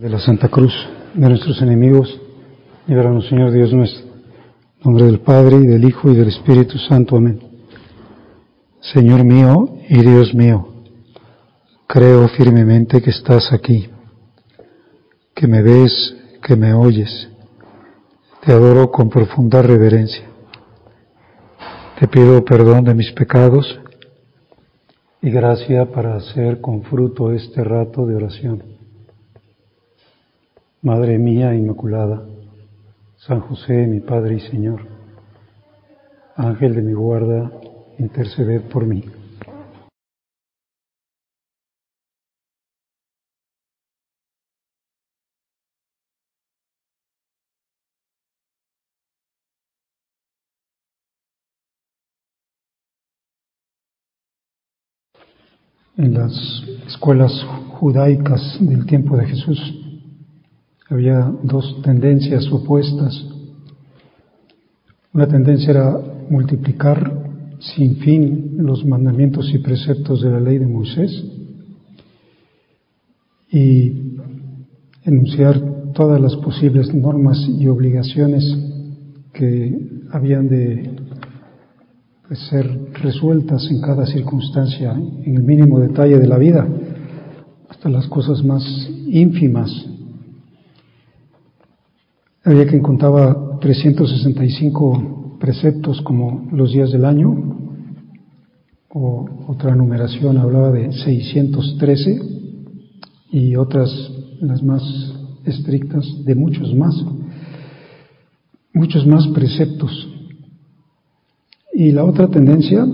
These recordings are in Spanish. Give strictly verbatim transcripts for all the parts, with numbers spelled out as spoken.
De la Santa Cruz, de nuestros enemigos, líbranos, Señor Dios nuestro. En nombre del Padre, y del Hijo, y del Espíritu Santo. Amén. Señor mío y Dios mío, creo firmemente que estás aquí, que me ves, que me oyes. Te adoro con profunda reverencia. Te pido perdón de mis pecados y gracia para hacer con fruto este rato de oración. Madre mía Inmaculada, San José, mi Padre y Señor, Ángel de mi guarda, interceded por mí. En las escuelas judaicas del tiempo de Jesús había dos tendencias opuestas. Una tendencia era multiplicar sin fin los mandamientos y preceptos de la ley de Moisés y enunciar todas las posibles normas y obligaciones que habían de pues, ser resueltas en cada circunstancia, en el mínimo detalle de la vida, hasta las cosas más ínfimas. Había quien contaba trescientos sesenta y cinco preceptos como los días del año, o otra numeración hablaba de seiscientos trece y otras, las más estrictas, de muchos más, muchos más preceptos. Y la otra tendencia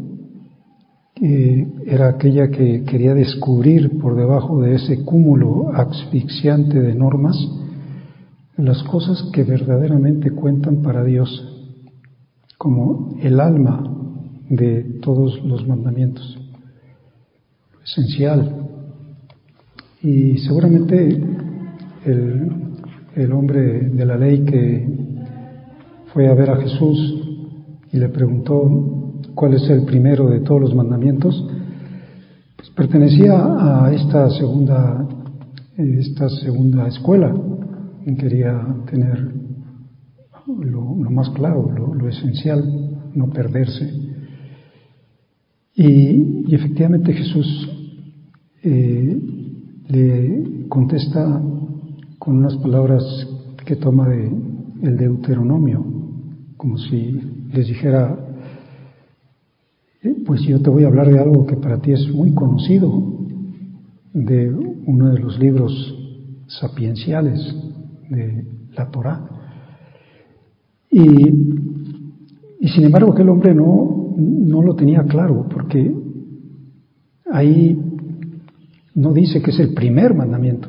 eh, era aquella que quería descubrir por debajo de ese cúmulo asfixiante de normas las cosas que verdaderamente cuentan para Dios, como el alma de todos los mandamientos, esencial. Y seguramente el, el hombre de la ley que fue a ver a Jesús y le preguntó cuál es el primero de todos los mandamientos, pues pertenecía a esta segunda, esta segunda escuela. Quería tener lo, lo más claro, lo, lo esencial, no perderse. Y, y efectivamente Jesús eh, le contesta con unas palabras que toma de el Deuteronomio, como si les dijera, eh, pues yo te voy a hablar de algo que para ti es muy conocido, de uno de los libros sapienciales de la Torá. Y, y sin embargo aquel hombre no, no lo tenía claro, porque ahí no dice que es el primer mandamiento.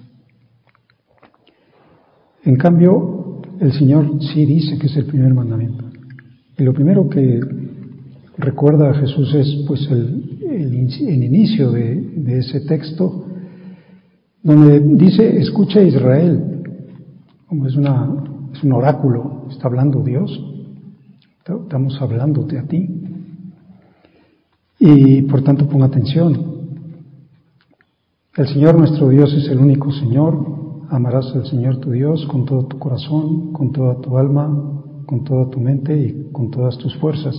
En cambio, el Señor sí dice que es el primer mandamiento. Y lo primero que recuerda a Jesús es pues el, el, el inicio de, de ese texto, donde dice: escucha Israel. Como es, una, es un oráculo, está hablando Dios, estamos hablándote a ti. Y por tanto pon atención. El Señor nuestro Dios es el único Señor. Amarás al Señor tu Dios con todo tu corazón, con toda tu alma, con toda tu mente y con todas tus fuerzas.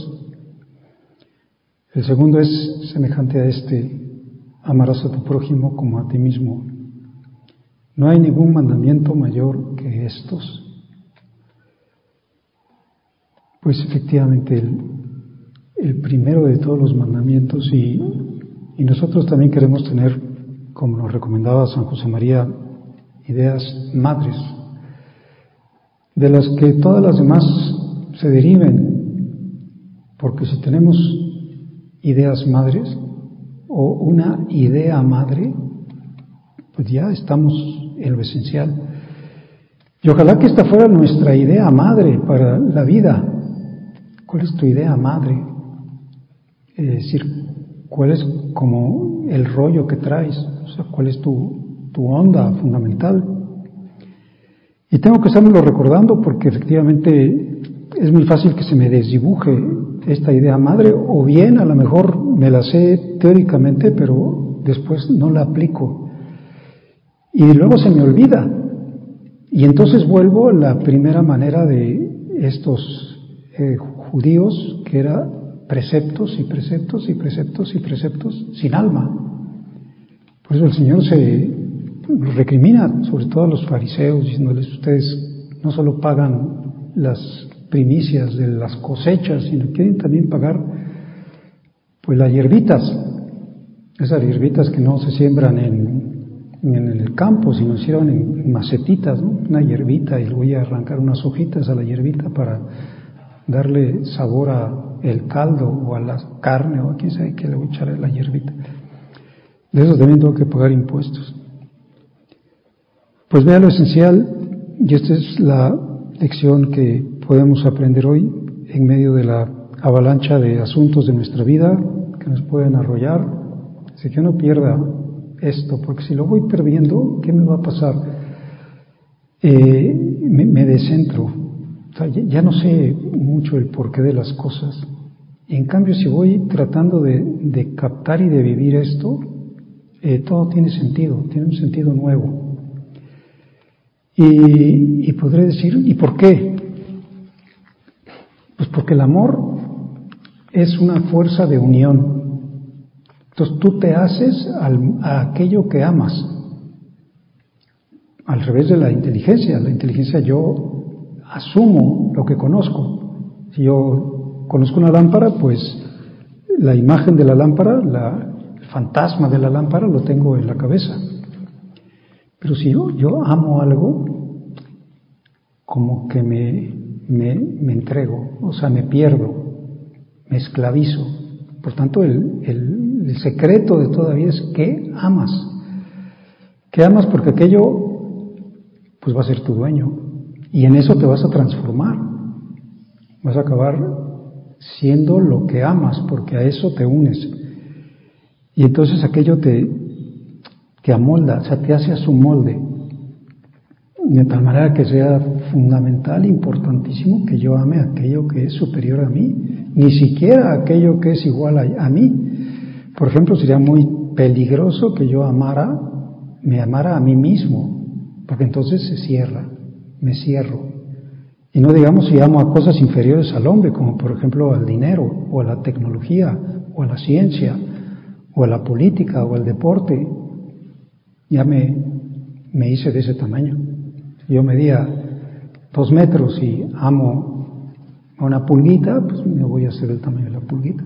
El segundo es semejante a este: amarás a tu prójimo como a ti mismo. No hay ningún mandamiento mayor que estos. Pues efectivamente el, el primero de todos los mandamientos, y, y nosotros también queremos tener, como nos recomendaba San José María, ideas madres, de las que todas las demás se deriven, porque si tenemos ideas madres o una idea madre, pues ya estamos en lo esencial. Y ojalá que esta fuera nuestra idea madre para la vida. ¿Cuál es tu idea madre? Es decir, ¿cuál es como el rollo que traes? O sea, ¿cuál es tu, tu onda fundamental? Y tengo que estarlo recordando porque efectivamente es muy fácil que se me desdibuje esta idea madre, o bien a lo mejor me la sé teóricamente, pero después no la aplico. y luego se me olvida. Y entonces vuelvo a la primera manera de estos eh, judíos, que era preceptos y preceptos y preceptos y preceptos sin alma. Por eso el Señor se recrimina, sobre todo a los fariseos, diciéndoles: ustedes no solo pagan las primicias de las cosechas, sino quieren también pagar pues las hierbitas, esas hierbitas que no se siembran en, en el campo, sino se hicieron en macetitas, ¿no? Una hierbita, y le voy a arrancar unas hojitas a la hierbita para darle sabor a el caldo o a la carne, o a quién sabe qué le voy a echar a la hierbita. De eso también tengo que pagar impuestos. Pues vea lo esencial, y esta es la lección que podemos aprender hoy en medio de la avalancha de asuntos de nuestra vida que nos pueden arrollar. Así que no pierda esto, porque si lo voy perdiendo, ¿qué me va a pasar? Eh, me, me descentro, o sea, ya, ya no sé mucho el porqué de las cosas. Y en cambio, si voy tratando de, de captar y de vivir esto, eh, todo tiene sentido, tiene un sentido nuevo. Y, y podré decir, ¿y por qué? Pues porque el amor es una fuerza de unión. Entonces tú te haces al, a aquello que amas. Al revés de la inteligencia. La inteligencia, yo asumo lo que conozco. Si yo conozco una lámpara, pues la imagen de la lámpara, la, el fantasma de la lámpara lo tengo en la cabeza. Pero si yo, yo amo algo, como que me, me, me entrego, o sea, me pierdo, me esclavizo. Por tanto, el, el, el secreto de toda vida es que amas. Que amas porque aquello pues va a ser tu dueño. Y en eso te vas a transformar. Vas a acabar siendo lo que amas, porque a eso te unes. Y entonces aquello te, te amolda, o sea, te hace a su molde. De tal manera que sea fundamental, importantísimo, que yo ame aquello que es superior a mí, ni siquiera aquello que es igual a, a mí. Por ejemplo, sería muy peligroso que yo amara, me amara a mí mismo, porque entonces se cierra, me cierro. Y no digamos si amo a cosas inferiores al hombre, como por ejemplo al dinero, o a la tecnología, o a la ciencia, o a la política, o al deporte. Ya me, me hice de ese tamaño. Yo medía dos metros y amo a una pulguita, pues me voy a hacer el tamaño de la pulguita.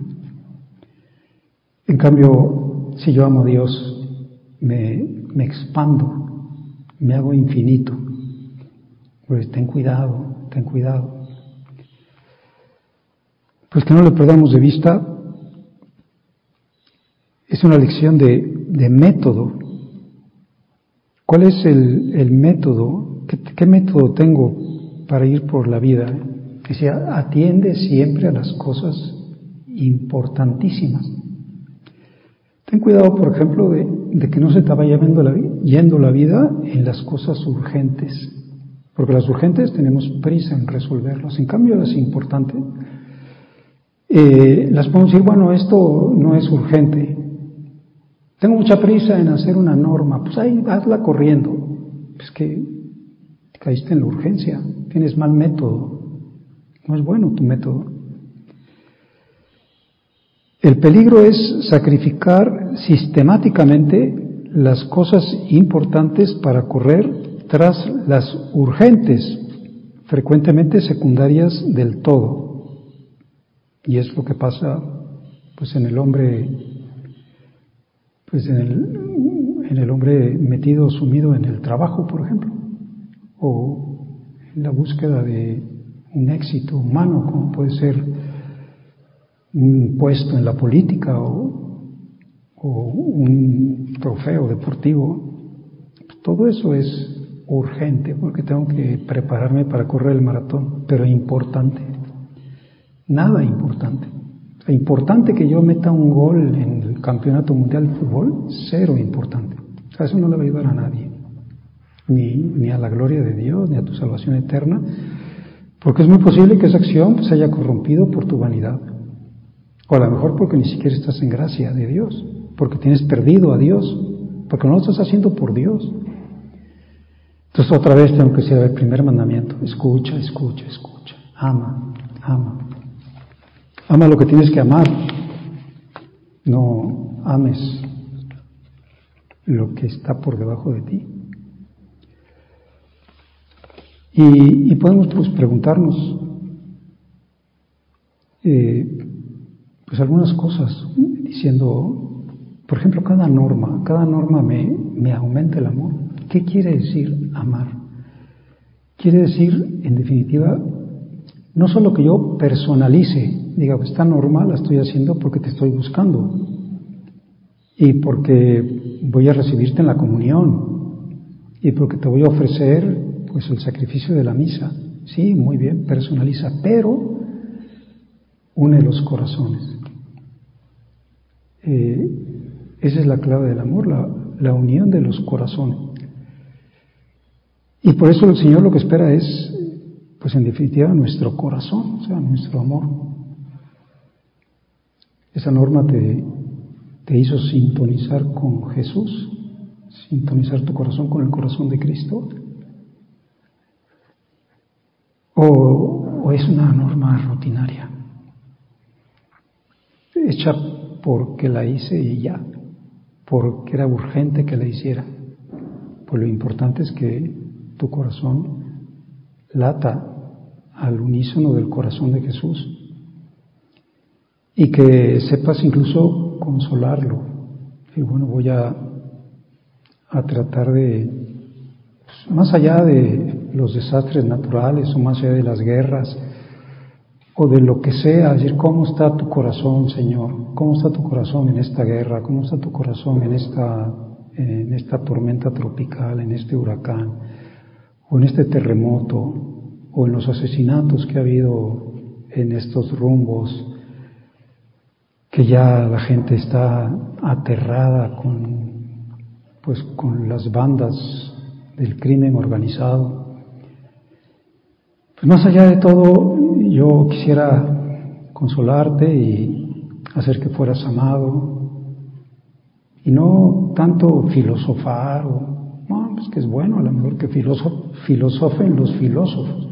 En cambio, si yo amo a Dios, me, me expando, me hago infinito. Pues ten cuidado, ten cuidado. Pues que no le perdamos de vista, es una lección de, de método. ¿Cuál es el, el método? ¿Qué, ¿Qué método tengo para ir por la vida? Que sea, atiende siempre a las cosas importantísimas. Ten cuidado, por ejemplo, de, de que no se te vaya yendo la, yendo la vida en las cosas urgentes. Porque las urgentes tenemos prisa en resolverlas. En cambio, las importantes, eh, las podemos decir, bueno, esto no es urgente. Tengo mucha prisa en hacer una norma. Pues ahí, hazla corriendo. Es que caíste en la urgencia, tienes mal método, no es bueno tu método. El peligro es sacrificar sistemáticamente las cosas importantes para correr tras las urgentes, frecuentemente secundarias del todo. Y es lo que pasa pues en el hombre, pues en el, en el hombre metido, sumido en el trabajo, por ejemplo, o en la búsqueda de un éxito humano, como puede ser un puesto en la política o, o un trofeo deportivo. Todo eso es urgente porque tengo que prepararme para correr el maratón, pero importante. Nada importante. O sea, importante que yo meta un gol en el Campeonato Mundial de Fútbol, cero importante. O sea, eso no le va a ayudar a nadie. Ni, ni a la gloria de Dios, ni a tu salvación eterna, porque es muy posible que esa acción se haya corrompido por tu vanidad, o a lo mejor porque ni siquiera estás en gracia de Dios, porque tienes perdido a Dios, porque no lo estás haciendo por Dios. Entonces otra vez tengo que decir el primer mandamiento: escucha, escucha, escucha, ama, ama. Ama lo que tienes que amar, no ames lo que está por debajo de ti. Y, y podemos pues preguntarnos eh, pues algunas cosas, diciendo, por ejemplo, cada norma, cada norma me, me aumenta el amor. ¿Qué quiere decir amar? Quiere decir, en definitiva, no solo que yo personalice, diga, esta norma la estoy haciendo porque te estoy buscando y porque voy a recibirte en la comunión y porque te voy a ofrecer pues el sacrificio de la misa. Sí, muy bien, personaliza, pero une los corazones. Eh, esa es la clave del amor, la, la unión de los corazones. Y por eso el Señor lo que espera es, pues en definitiva, nuestro corazón, o sea, nuestro amor. Esa norma te, te hizo sintonizar con Jesús, sintonizar tu corazón con el corazón de Cristo. O, o es una norma rutinaria, hecha porque la hice y ya, porque era urgente que la hiciera. Pues lo importante es que tu corazón lata al unísono del corazón de Jesús y que sepas incluso consolarlo. Y bueno, voy a, a tratar de, pues, más allá de los desastres naturales o más allá de las guerras o de lo que sea, decir, ¿cómo está tu corazón, Señor? ¿Cómo está tu corazón en esta guerra? ¿Cómo está tu corazón en esta, en esta tormenta tropical, en este huracán, o en este terremoto, o en los asesinatos que ha habido en estos rumbos, que ya la gente está aterrada con, pues, con las bandas del crimen organizado? Pues más allá de todo, yo quisiera consolarte y hacer que fueras amado, y no tanto filosofar, o no, pues que es bueno a lo mejor que filoso, filosofen los filósofos.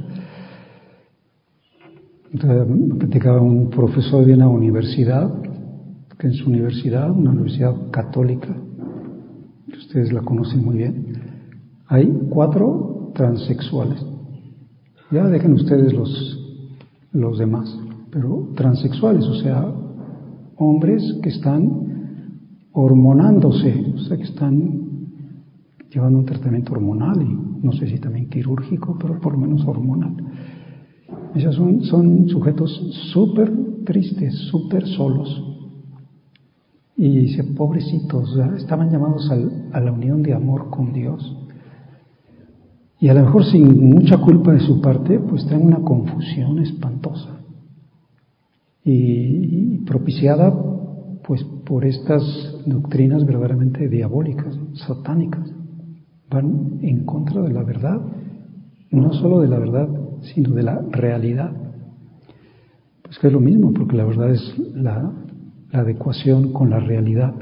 Entonces, me platicaba un profesor de una universidad, que en su universidad, una universidad católica, que ustedes la conocen muy bien, hay cuatro transexuales. Ya dejen ustedes los, los demás, pero transexuales, o sea, hombres que están hormonándose, o sea, que están llevando un tratamiento hormonal y no sé si también quirúrgico, pero por lo menos hormonal. Esos son, son sujetos súper tristes, súper solos. Y dice, pobrecitos, o sea, estaban llamados al, a la unión de amor con Dios. Y a lo mejor sin mucha culpa de su parte, pues traen una confusión espantosa. Y, y propiciada, pues, por estas doctrinas verdaderamente diabólicas, satánicas. Van en contra de la verdad, no solo de la verdad, sino de la realidad. Pues que es lo mismo, porque la verdad es la, la adecuación con la realidad.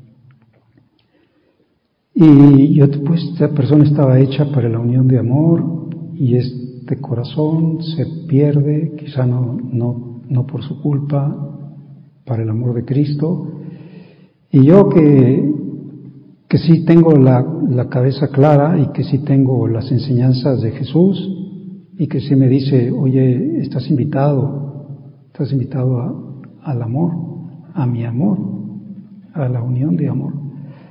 Y yo, pues, esta persona estaba hecha para la unión de amor, y este corazón se pierde, quizá no, no, no por su culpa, para el amor de Cristo. Y yo que, que sí tengo la, la cabeza clara y que sí tengo las enseñanzas de Jesús, y que sí me dice, oye, estás invitado, estás invitado a, al amor, a mi amor, a la unión de amor.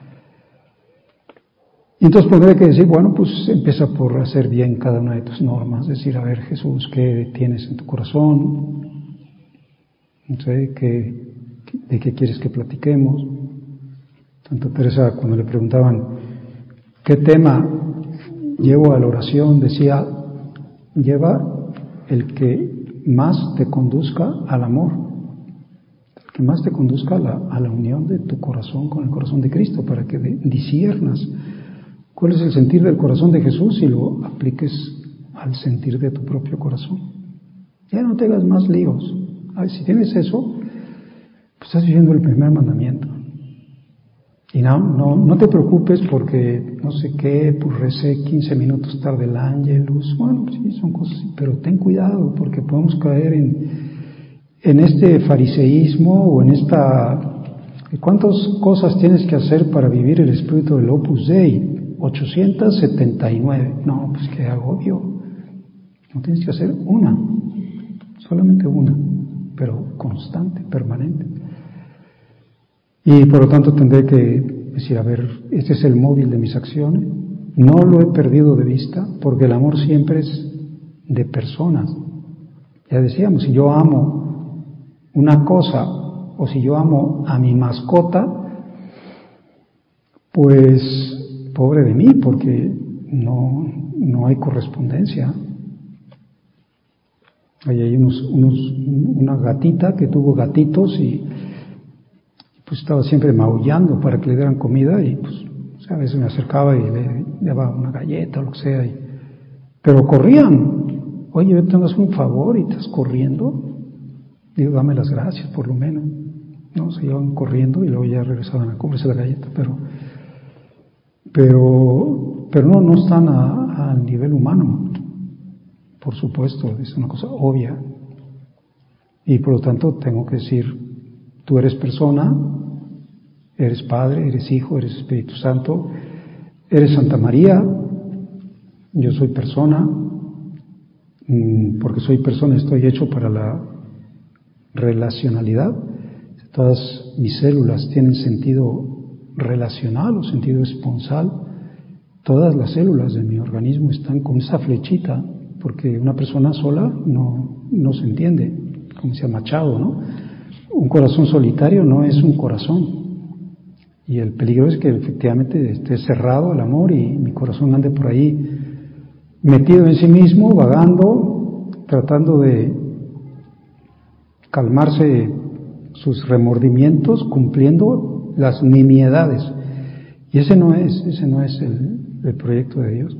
Y entonces tendré que decir, bueno, pues empieza por hacer bien cada una de tus normas, decir, a ver, Jesús, ¿qué tienes en tu corazón? No sé, ¿qué, ¿de qué quieres que platiquemos? Santa Teresa, cuando le preguntaban qué tema llevo a la oración, decía, lleva el que más te conduzca al amor, el que más te conduzca a la, a la unión de tu corazón con el corazón de Cristo, para que disciernas cuál es el sentir del corazón de Jesús y lo apliques al sentir de tu propio corazón. Ya no te hagas más líos. Ay, si tienes eso, pues estás viviendo el primer mandamiento. Y no, no, no te preocupes porque no sé qué, pues recé quince minutos tarde el ángelus. Bueno, sí, son cosas así, pero ten cuidado porque podemos caer en, en este fariseísmo o en esta... ¿Cuántas cosas tienes que hacer para vivir el espíritu del Opus Dei? ochocientas setenta y nueve. No, pues qué agobio. No tienes que hacer una, solamente una, pero constante, permanente. Y por lo tanto tendré que decir, a ver, este es el móvil de mis acciones, no lo he perdido de vista, porque el amor siempre es de personas. Ya decíamos, si yo amo una cosa, o si yo amo a mi mascota, pues pobre de mí, porque no, no hay correspondencia. Ahí hay unos, unos, una gatita que tuvo gatitos y pues estaba siempre maullando para que le dieran comida y pues o sea, a veces me acercaba y le, le daba una galleta o lo que sea. Y, pero corrían. Oye, yo te hagas un favor y estás corriendo. Digo, dame las gracias por lo menos. No, se iban corriendo y luego ya regresaban a comerse la galleta, pero pero pero no, no están al nivel humano. Por supuesto, es una cosa obvia. Y por lo tanto tengo que decir, tú eres persona, eres Padre, eres Hijo, eres Espíritu Santo, eres Santa María, yo soy persona, porque soy persona estoy hecho para la relacionalidad. Todas mis células tienen sentido relacional o sentido esponsal. Todas las células de mi organismo están con esa flechita, porque una persona sola no, no se entiende, como decía Machado, ¿no? Un corazón solitario no es un corazón. Y el peligro es que efectivamente esté cerrado al amor y mi corazón ande por ahí metido en sí mismo, vagando, tratando de calmarse sus remordimientos, cumpliendo las nimiedades. Y ese no es, ese no es el, el proyecto de Dios.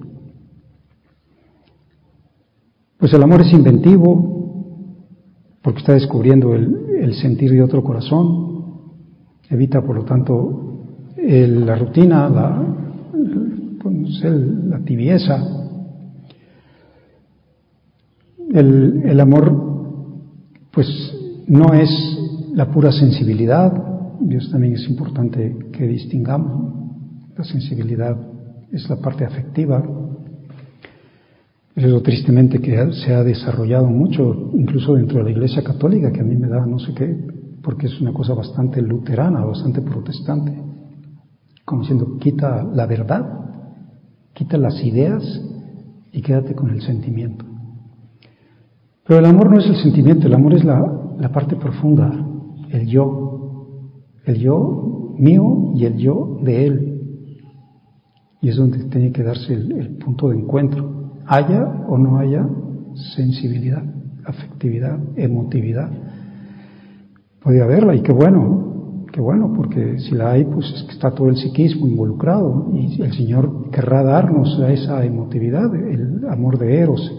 Pues el amor es inventivo, porque está descubriendo el, el sentir de otro corazón, evita por lo tanto el, la rutina, la, pues el, la tibieza. El, el amor pues no es la pura sensibilidad. Dios también es importante que distingamos. La sensibilidad es la parte afectiva. Eso tristemente que se ha desarrollado mucho, incluso dentro de la Iglesia Católica, que a mí me da no sé qué, porque es una cosa bastante luterana, bastante protestante, como diciendo, quita la verdad, quita las ideas y quédate con el sentimiento. Pero el amor no es el sentimiento, el amor es la, la parte profunda, el yo, el yo mío y el yo de él. Y es donde tiene que darse el, el punto de encuentro. Haya o no haya sensibilidad, afectividad, emotividad. Puede haberla y qué bueno, qué bueno, porque si la hay, pues es que está todo el psiquismo involucrado y el Señor querrá darnos esa emotividad, el amor de Eros.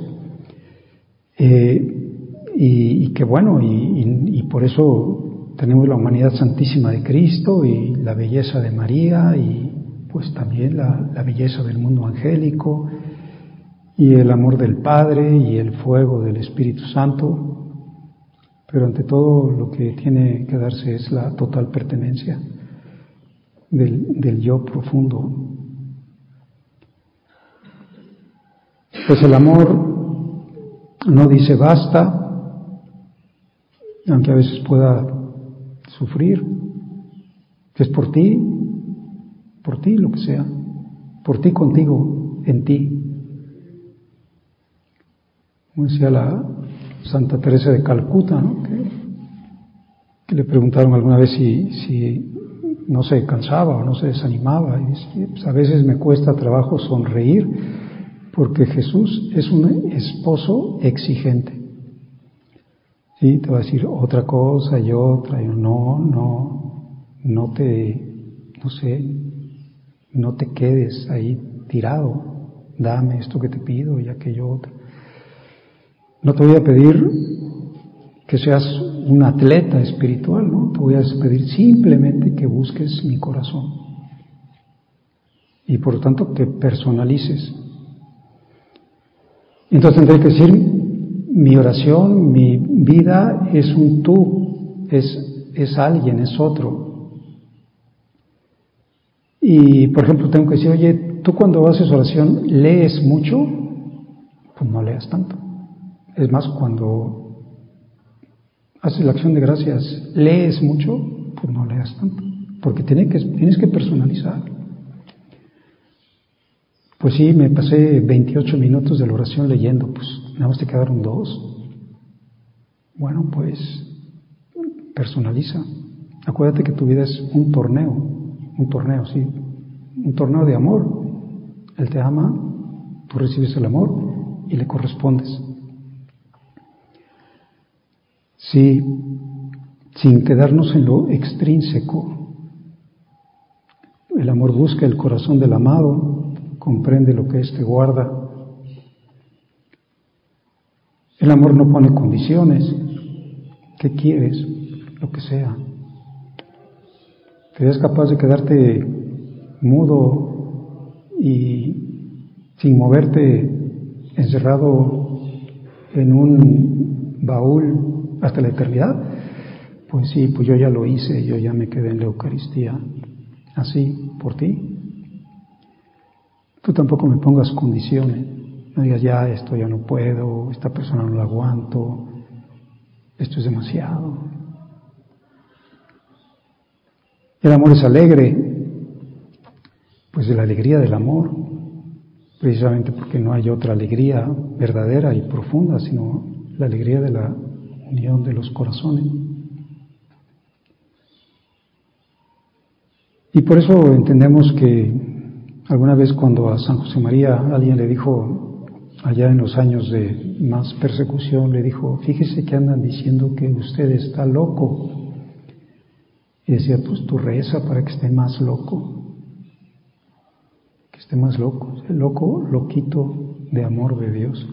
Eh, y, y qué bueno, y, y, y por eso tenemos la humanidad santísima de Cristo y la belleza de María y pues también la, la belleza del mundo angélico y el amor del Padre y el fuego del Espíritu Santo, pero ante todo lo que tiene que darse es la total pertenencia del, del yo profundo. Pues el amor no dice basta, aunque a veces pueda sufrir, que es por ti, por ti lo que sea, por ti contigo, en ti. Como decía la Santa Teresa de Calcuta, ¿no? que, que le preguntaron alguna vez si, si no se cansaba o no se desanimaba, y dice, pues a veces me cuesta trabajo sonreír porque Jesús es un esposo exigente. Sí, te va a decir otra cosa y otra, y no, no, no te, no sé, no te quedes ahí tirado, dame esto que te pido y aquello otro. No te voy a pedir que seas un atleta espiritual, ¿no? Te voy a pedir simplemente que busques mi corazón. y por lo tanto que personalices. Entonces tendré que decir, mi oración, mi vida es un tú, es, es alguien, es otro. Y por ejemplo tengo que decir, oye, tú cuando haces oración, ¿lees mucho? Pues no leas tanto. Es más, cuando haces la acción de gracias, ¿lees mucho? Pues no leas tanto, porque tienes que, tienes que personalizar. Pues sí, me pasé veintiocho minutos de la oración leyendo, pues nada más te quedaron dos. Bueno, pues personaliza. Acuérdate que tu vida es un torneo, un torneo, sí, un torneo de amor. Él te ama, tú recibes el amor y le correspondes. Sí, sin quedarnos en lo extrínseco. El amor busca el corazón del amado, comprende lo que éste guarda. El amor no pone condiciones. ¿Qué quieres? Lo que sea. ¿Serías capaz de quedarte mudo y sin moverte, encerrado en un baúl hasta la eternidad? Pues sí, pues yo ya lo hice, yo ya me quedé en la Eucaristía, así, por ti. Tú tampoco me pongas condiciones, no digas ya esto ya no puedo, esta persona no la aguanto, esto es demasiado. El amor es alegre, pues de la alegría del amor, precisamente porque no hay otra alegría verdadera y profunda, sino la alegría de la unión de los corazones. Y por eso entendemos que alguna vez cuando a San José María alguien le dijo, allá en los años de más persecución, le dijo, fíjese que andan diciendo que usted está loco. Y decía, pues tú reza para que esté más loco, que esté más loco, el loco, loquito de amor de Dios.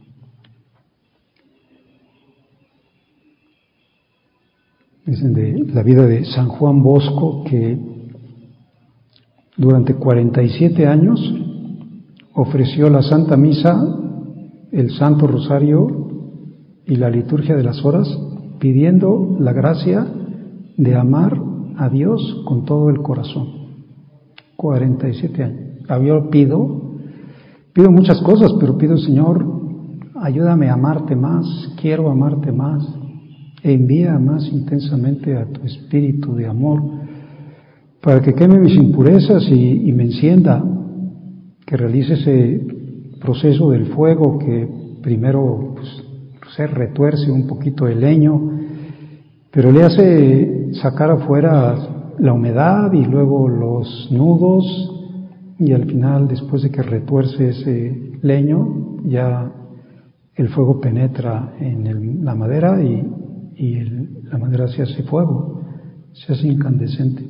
Dicen de la vida de San Juan Bosco que durante cuarenta y siete años ofreció la Santa Misa, el Santo Rosario y la liturgia de las horas, pidiendo la gracia de amar a Dios con todo el corazón. cuarenta y siete años. Yo pido, pido muchas cosas, pero pido, Señor, ayúdame a amarte más, quiero amarte más, e envía más intensamente a tu espíritu de amor, para que queme mis impurezas y, y me encienda, que realice ese proceso del fuego que primero pues, se retuerce un poquito el leño, pero le hace sacar afuera la humedad y luego los nudos, y al final, después de que retuerce ese leño, ya el fuego penetra en el, la madera y, y el, la madera se hace fuego, se hace incandescente.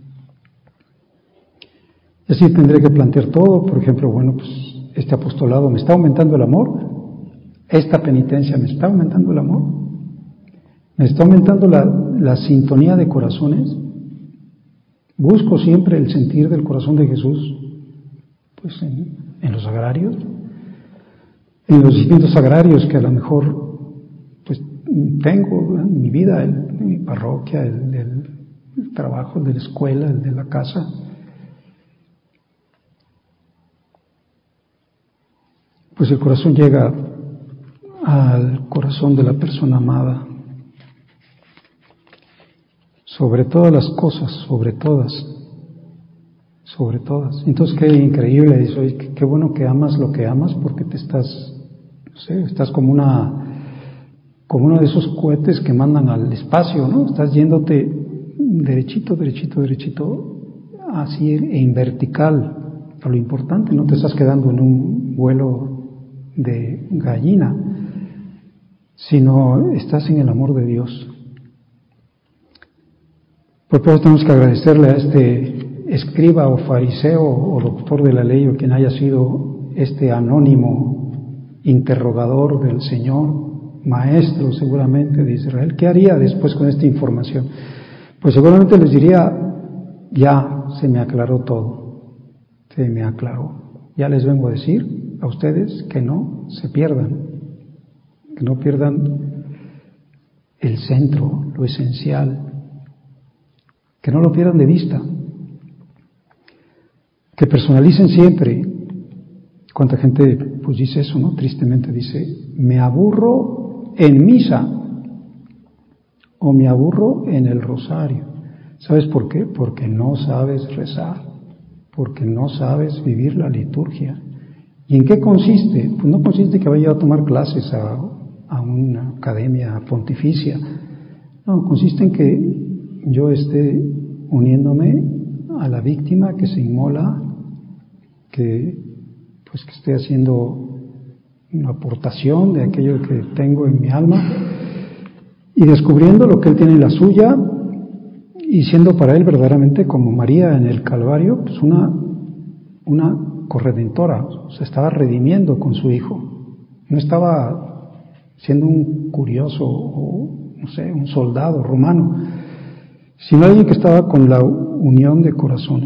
Y así tendré que plantear todo. Por ejemplo, bueno, pues este apostolado me está aumentando el amor, esta penitencia me está aumentando el amor, me está aumentando la, la sintonía de corazones. Busco siempre el sentir del corazón de Jesús, pues en, en los sagrarios, en los distintos sagrarios que a lo mejor pues tengo en mi vida, el de mi parroquia, el del el trabajo, el de la escuela, el de la casa. Pues el corazón llega al corazón de la persona amada, sobre todas las cosas, sobre todas, sobre todas. Entonces qué increíble, dice, oye, qué, qué bueno que amas lo que amas, porque te estás, no sé, estás como una, como uno de esos cohetes que mandan al espacio, ¿no? Estás yéndote derechito, derechito, derechito, así en vertical, a lo importante, no te estás quedando en un vuelo de gallina, sino estás en el amor de Dios. Por eso tenemos que agradecerle a este escriba o fariseo o doctor de la ley o quien haya sido este anónimo interrogador del Señor, maestro seguramente de Israel. ¿Qué haría después con esta información? Pues seguramente les diría, ya se me aclaró todo. se me aclaró. Ya les vengo a decir a ustedes que no se pierdan, que no pierdan el centro, lo esencial, que no lo pierdan de vista, que personalicen siempre. ¿Cuánta gente pues dice eso, no? Tristemente dice, me aburro en misa o me aburro en el rosario. ¿Sabes por qué? Porque no sabes rezar, porque no sabes vivir la liturgia. ¿Y en qué consiste? Pues no consiste que vaya a tomar clases a, a una academia pontificia. No, consiste en que yo esté uniéndome a la víctima que se inmola, que pues que esté haciendo una aportación de aquello que tengo en mi alma y descubriendo lo que él tiene en la suya y siendo para él verdaderamente como María en el Calvario, pues una, una corredentora, se estaba redimiendo con su hijo, no estaba siendo un curioso o no sé, un soldado romano, sino alguien que estaba con la unión de corazones.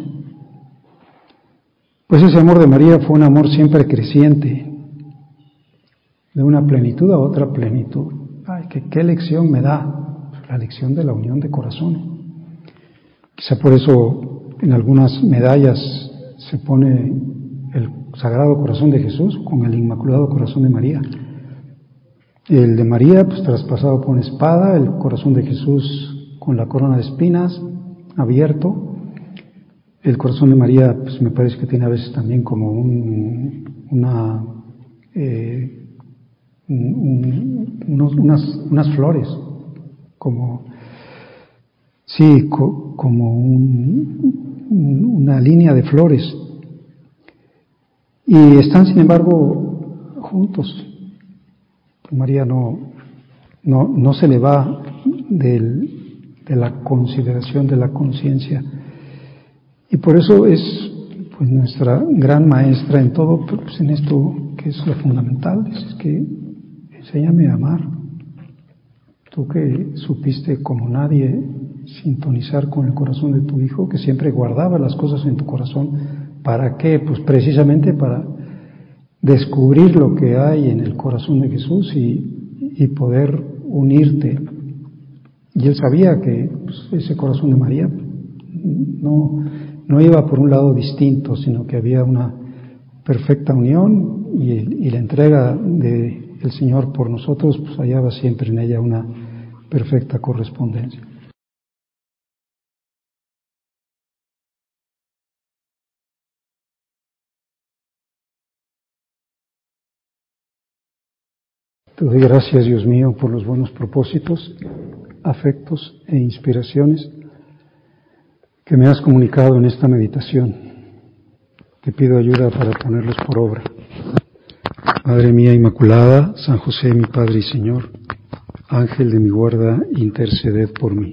Pues ese amor de María fue un amor siempre creciente, de una plenitud a otra plenitud. Ay, ¿qué, qué lección me da? La lección de la unión de corazones. Quizá por eso en algunas medallas se pone el Sagrado Corazón de Jesús con el Inmaculado Corazón de María. El de María, pues traspasado por una espada, el corazón de Jesús con la corona de espinas, abierto. El corazón de María, pues me parece que tiene a veces también como un, una, eh, un, unos, unas, unas flores, como, sí, co, como un, una línea de flores. Y están, sin embargo, juntos. María no, no, no se le va del, de la consideración de la conciencia. Y por eso es pues nuestra gran maestra en todo, pues en esto que es lo fundamental, es que enséñame a amar. Tú que supiste como nadie sintonizar con el corazón de tu hijo, que siempre guardaba las cosas en tu corazón, ¿para qué? Pues precisamente para descubrir lo que hay en el corazón de Jesús y, y poder unirte. Y él sabía que pues, ese corazón de María no, no iba por un lado distinto, sino que había una perfecta unión y, y la entrega del Señor por nosotros, pues hallaba siempre en ella una perfecta correspondencia. Te doy gracias, Dios mío, por los buenos propósitos, afectos e inspiraciones que me has comunicado en esta meditación. Te pido ayuda para ponerlos por obra. Madre mía Inmaculada, San José, mi Padre y Señor, Ángel de mi guarda, interceded por mí.